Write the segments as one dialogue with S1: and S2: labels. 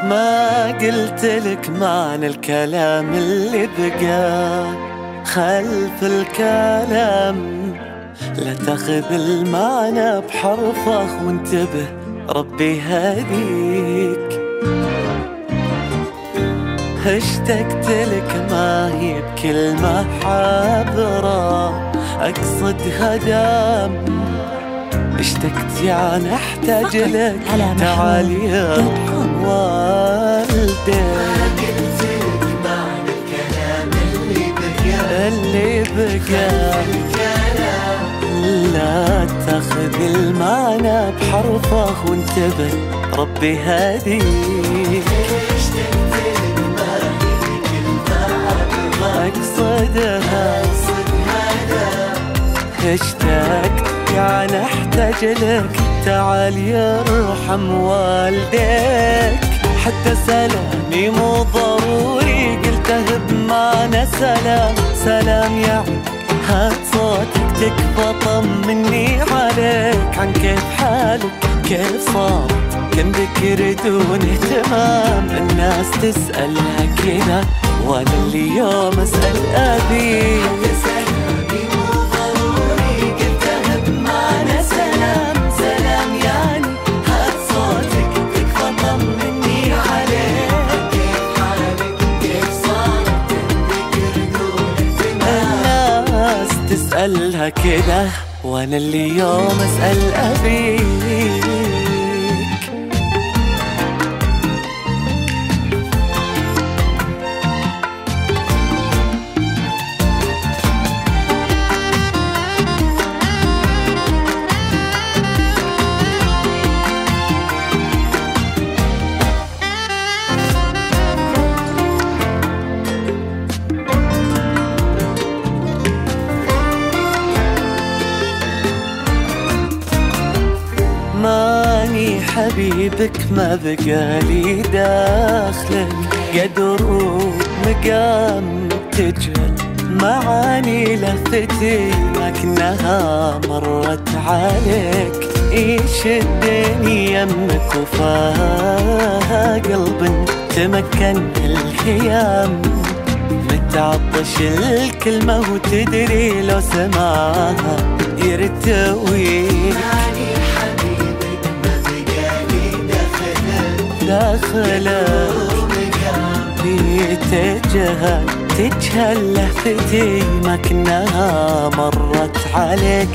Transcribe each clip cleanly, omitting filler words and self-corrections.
S1: ما قلت لك معنى الكلام اللي بقى خلف الكلام، لا تاخذ المعنى بحرفه وانتبه ربي هديك. اشتقت لك ما هي بكلمة حابرة أقصد هدام، اشتقت يعني احتاج لك تعالي ارحم والديك.
S2: قلت لك معنى الكلام اللي
S1: بقى لا تاخذ المعنى بحرفه وانتبه ربي هديك. أقصدها اشتقت يعني احتاج لك تعال يرحم والديك. حتى سلامي مو ضروري قلته بمعنى سلام، سلام يعني هات صوتك تكفى طمني عليك عن كيف حالك كيف صار كم ذكر دون اهتمام. الناس تسألها كذا وانا اليوم اسأل ابي.
S2: سلامي مو ضروري قلتها بمعنى سلام، سلام يعني هات صوتك تكفى طمني عليك كيف حالك كيف صارت الذكر دون اهتمام.
S1: الناس تسألها كذا وانا اليوم اسأل ابيك. ماني حبيبك ما بقالي داخلك قدر ومقام تجهل معاني لفتي لكنها مرت عليك. يشدني يمك وفاها قلب تمكن الخيام، متعطش الكلمة وتدري لو سمعها يرتويك. داخلك تجهل لفتي ما كناها مرت عليك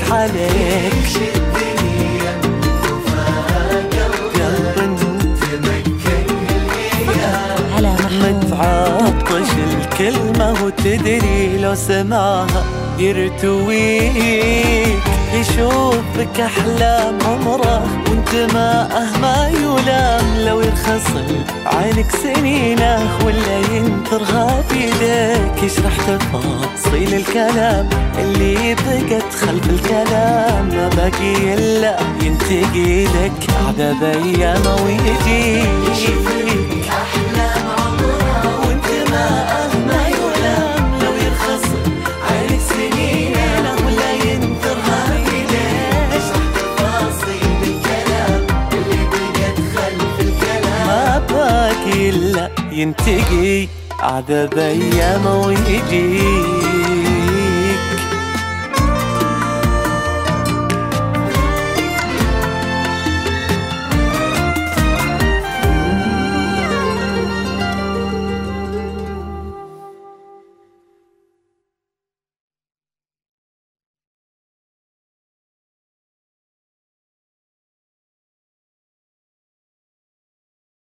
S1: متعطش الكلمة وتدري لو سمعها يرتويك. يشوفك أحلام عمره وانت ما يلام، لو يرخص عينك سنينه ولا ينثرها بيديك. يشرح تفاصيل الكلام اللي بقت خلف الكلام، ما باقي إلا ينتقي لك عذاب أيامه ويجيك.
S2: أحلام عمرها وانت ما يلام، لو يرخص عينك سنينه ولا ينثرها بيديك. تفاصيل الكلام اللي بقت خلف الكلام،
S1: ما باقي إلا ينتقي عذاب أيامه ويجيك.